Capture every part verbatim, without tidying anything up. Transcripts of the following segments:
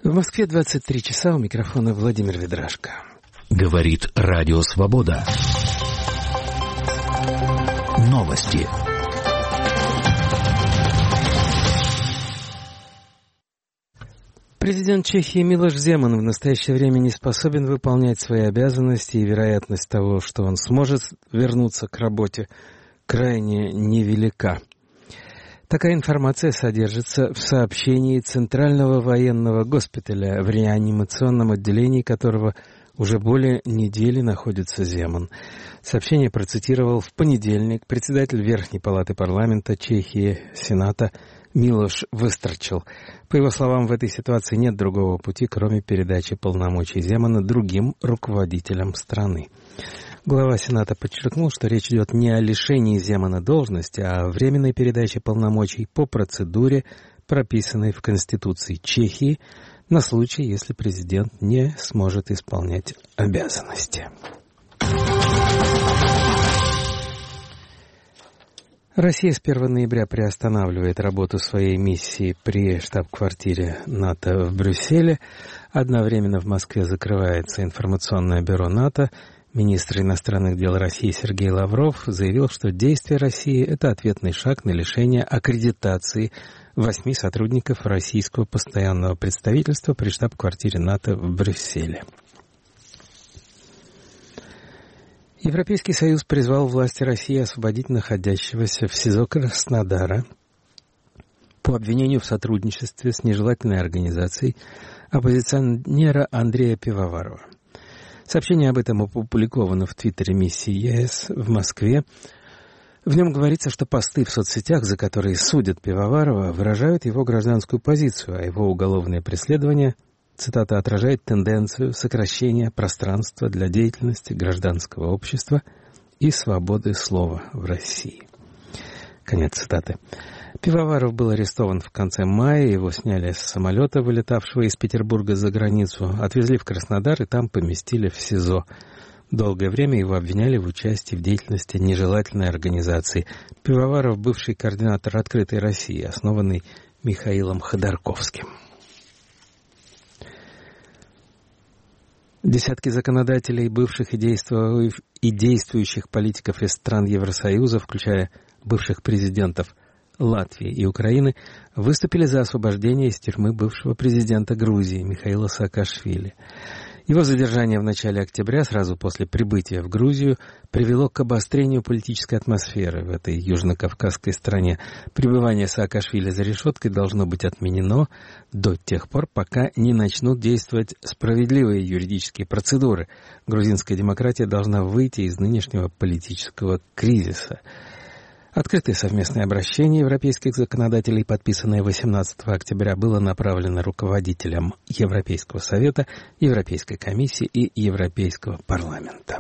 В Москве двадцать три часа, у микрофона Владимир Ведрашко. Говорит Радио Свобода. Новости. Президент Чехии Милош Земан в настоящее время не способен выполнять свои обязанности, и вероятность того, что он сможет вернуться к работе, крайне невелика. Такая информация содержится в сообщении Центрального военного госпиталя, в реанимационном отделении которого уже более недели находится Земан. Сообщение процитировал в понедельник председатель Верхней палаты парламента Чехии, Сената, Милош Выстрчил. По его словам, в этой ситуации нет другого пути, кроме передачи полномочий Земана другим руководителям страны. Глава Сената подчеркнул, что речь идет не о лишении Земана должности, а о временной передаче полномочий по процедуре, прописанной в Конституции Чехии, на случай, если президент не сможет исполнять обязанности. Россия с первого ноября приостанавливает работу своей миссии при штаб-квартире НАТО в Брюсселе. Одновременно в Москве закрывается информационное бюро НАТО. Министр иностранных дел России Сергей Лавров заявил, что действия России – это ответный шаг на лишение аккредитации восьми сотрудников российского постоянного представительства при штаб-квартире НАТО в Брюсселе. Европейский Союз призвал власти России освободить находящегося в СИЗО Краснодара по обвинению в сотрудничестве с нежелательной организацией оппозиционера Андрея Пивоварова. Сообщение об этом опубликовано в твиттере миссии ЕС в Москве. В нем говорится, что посты в соцсетях, за которые судят Пивоварова, выражают его гражданскую позицию, а его уголовное преследование, цитата, отражает тенденцию сокращения пространства для деятельности гражданского общества и свободы слова в России. Конец цитаты. Пивоваров был арестован в конце мая, его сняли с самолета, вылетавшего из Петербурга за границу, отвезли в Краснодар и там поместили в СИЗО. Долгое время его обвиняли в участии в деятельности нежелательной организации. Пивоваров — бывший координатор «Открытой России», основанный Михаилом Ходорковским. Десятки законодателей, бывших и действующих политиков из стран Евросоюза, включая бывших президентов Латвии и Украины, выступили за освобождение из тюрьмы бывшего президента Грузии Михаила Саакашвили. Его задержание в начале октября, сразу после прибытия в Грузию, привело к обострению политической атмосферы в этой южнокавказской стране. Пребывание Саакашвили за решеткой должно быть отменено до тех пор, пока не начнут действовать справедливые юридические процедуры. Грузинская демократия должна выйти из нынешнего политического кризиса. Открытое совместное обращение европейских законодателей, подписанное восемнадцатого октября, было направлено руководителям Европейского совета, Европейской комиссии и Европейского парламента.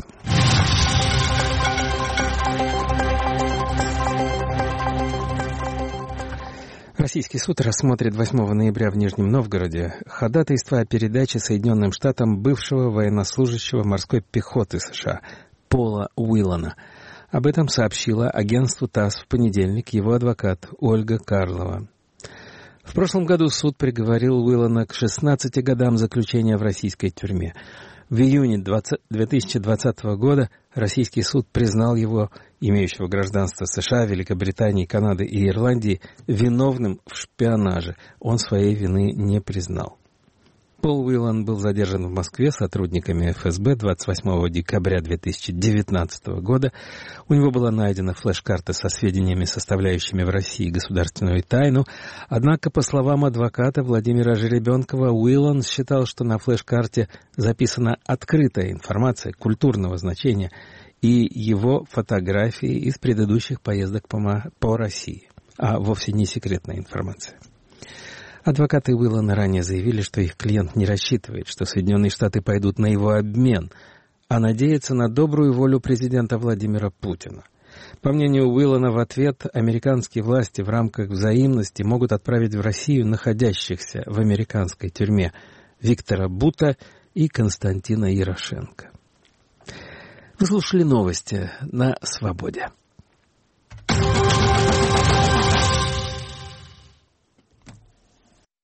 Российский суд рассмотрит восьмого ноября в Нижнем Новгороде ходатайство о передаче Соединенным Штатам бывшего военнослужащего морской пехоты США Пола Уиллана. Об этом сообщила агентству ТАСС в понедельник его адвокат Ольга Карлова. В прошлом году суд приговорил Уиллана к шестнадцати годам заключения в российской тюрьме. В июне две тысячи двадцатого года российский суд признал его, имеющего гражданство США, Великобритании, Канады и Ирландии, виновным в шпионаже. Он своей вины не признал. Пол Уиллан был задержан в Москве сотрудниками эф эс бэ двадцать восьмого декабря две тысячи девятнадцатого года. У него была найдена флеш-карта со сведениями, составляющими в России государственную тайну. Однако, по словам адвоката Владимира Жеребенкова, Уиллан считал, что на флеш-карте записана открытая информация культурного значения и его фотографии из предыдущих поездок по, по России, а вовсе не секретная информация. Адвокаты Уиллана ранее заявили, что их клиент не рассчитывает, что Соединенные Штаты пойдут на его обмен, а надеется на добрую волю президента Владимира Путина. По мнению Уиллана, в ответ американские власти в рамках взаимности могут отправить в Россию находящихся в американской тюрьме Виктора Бута и Константина Ярошенко. Вы слушали новости на «Свободе».